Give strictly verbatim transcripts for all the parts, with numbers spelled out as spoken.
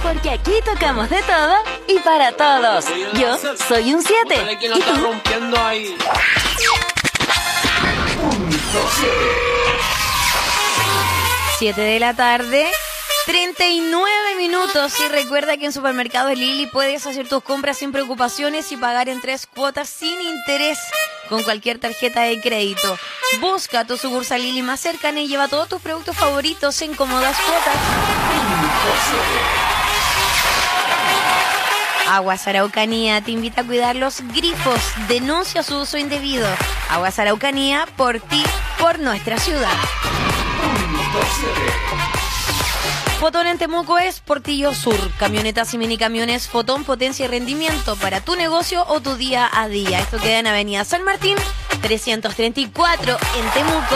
porque aquí tocamos de todo y para todos. Yo soy un siete. ¿Y tú? siete de la tarde, treinta y nueve minutos. Y recuerda que en Supermercados Lili puedes hacer tus compras sin preocupaciones y pagar en tres cuotas sin interés con cualquier tarjeta de crédito. Busca tu sucursal Lili más cercana y lleva todos tus productos favoritos en cómodas cuotas. Aguas Araucanía te invita a cuidar los grifos. Denuncia su uso indebido. Aguas Araucanía, por ti, por nuestra ciudad. Fotón en Temuco es Portillo Sur. Camionetas y minicamiones Fotón, potencia y rendimiento para tu negocio o tu día a día. Esto queda en Avenida San Martín, trescientos treinta y cuatro en Temuco.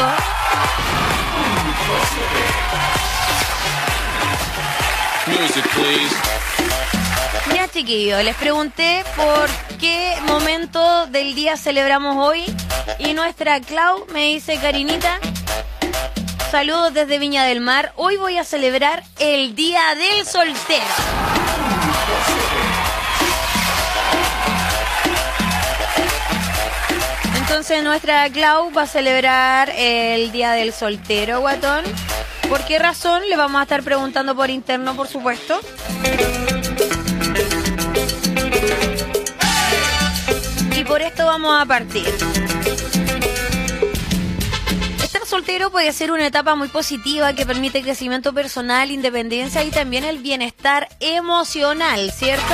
Music, please. Ya, chiquillos, les pregunté por qué momento del día celebramos hoy y nuestra Clau me dice: Karinita, saludos desde Viña del Mar. Hoy voy a celebrar el Día del Soltero. Entonces nuestra Clau va a celebrar el Día del Soltero, guatón. ¿Por qué razón? Le vamos a estar preguntando por interno, por supuesto. Y por esto vamos a partir. Soltero puede ser una etapa muy positiva que permite crecimiento personal, independencia y también el bienestar emocional, ¿cierto?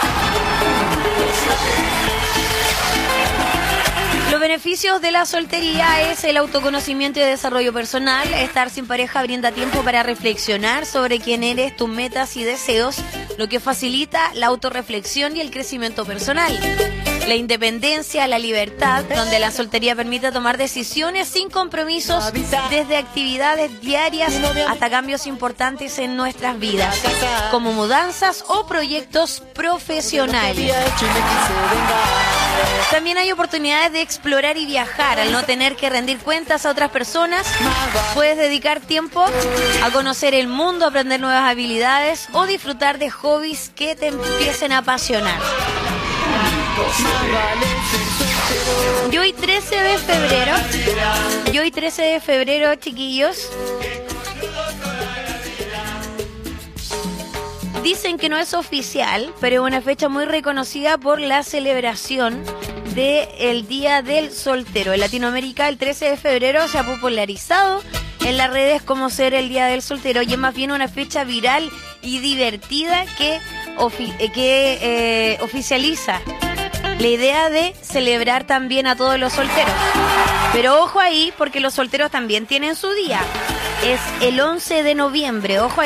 Los beneficios de la soltería es el autoconocimiento y desarrollo personal. Estar sin pareja brinda tiempo para reflexionar sobre quién eres, tus metas y deseos, lo que facilita la autorreflexión y el crecimiento personal. La independencia, la libertad, donde la soltería permite tomar decisiones sin compromisos, desde actividades diarias hasta cambios importantes en nuestras vidas, como mudanzas o proyectos profesionales. También hay oportunidades de explorar y viajar. Al no tener que rendir cuentas a otras personas, puedes dedicar tiempo a conocer el mundo, aprender nuevas habilidades o disfrutar de hobbies que te empiecen a apasionar. Y hoy trece de febrero, y hoy trece de febrero, chiquillos, dicen que no es oficial, pero es una fecha muy reconocida por la celebración del Día del Soltero. En Latinoamérica, el trece de febrero se ha popularizado en las redes como ser el Día del Soltero, y es más bien una fecha viral y divertida que, ofi- que eh, oficializa la idea de celebrar también a todos los solteros. Pero ojo ahí, porque los solteros también tienen su día. Es el once de noviembre, ojo ahí.